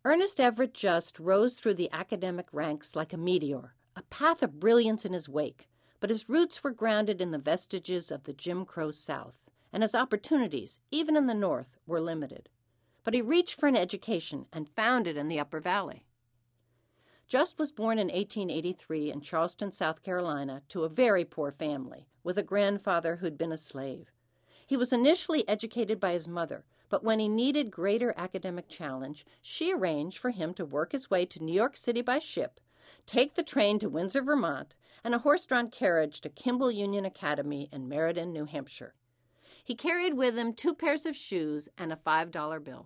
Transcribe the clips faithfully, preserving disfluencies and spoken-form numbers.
Ernest Everett Just rose through the academic ranks like a meteor, a path of brilliance in his wake, but his roots were grounded in the vestiges of the Jim Crow South, and his opportunities, even in the North, were limited. But he reached for an education and found it in the Upper Valley. Just was born in eighteen eighty-three in Charleston, South Carolina, to a very poor family, with a grandfather who'd been a slave. He was initially educated by his mother, but when he needed greater academic challenge, she arranged for him to work his way to New York City by ship, take the train to Windsor, Vermont, and a horse-drawn carriage to Kimball Union Academy in Meriden, New Hampshire. He carried with him two pairs of shoes and a five dollar bill.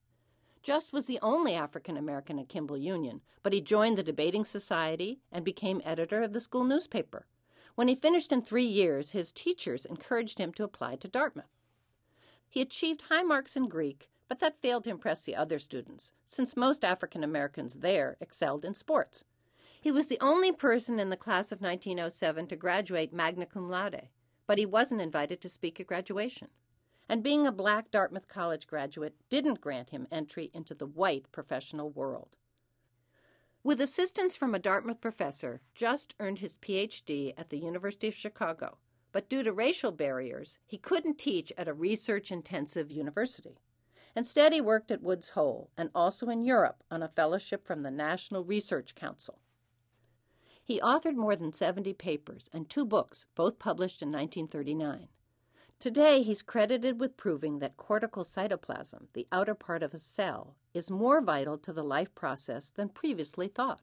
Just was the only African-American at Kimball Union, but he joined the debating society and became editor of the school newspaper. When he finished in three years, his teachers encouraged him to apply to Dartmouth. He achieved high marks in Greek, but that failed to impress the other students, since most African Americans there excelled in sports. He was the only person in the class of nineteen oh seven to graduate magna cum laude, but he wasn't invited to speak at graduation. And being a black Dartmouth College graduate didn't grant him entry into the white professional world. With assistance from a Dartmouth professor, Just earned his P H D at the University of Chicago, but due to racial barriers, he couldn't teach at a research-intensive university. Instead, he worked at Woods Hole and also in Europe on a fellowship from the National Research Council. He authored more than seventy papers and two books, both published in nineteen thirty-nine. Today, he's credited with proving that cortical cytoplasm, the outer part of a cell, is more vital to the life process than previously thought.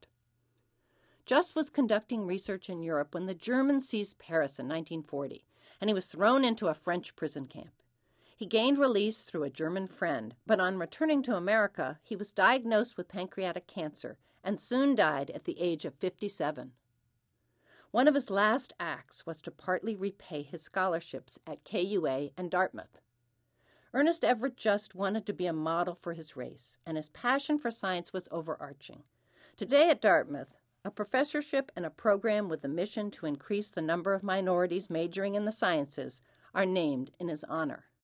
Just was conducting research in Europe when the Germans seized Paris in nineteen forty, and he was thrown into a French prison camp. He gained release through a German friend, but on returning to America, he was diagnosed with pancreatic cancer and soon died at the age of fifty-seven. One of his last acts was to partly repay his scholarships at K U A and Dartmouth. Ernest Everett Just wanted to be a model for his race, and his passion for science was overarching. Today at Dartmouth, a professorship and a program with the mission to increase the number of minorities majoring in the sciences are named in his honor.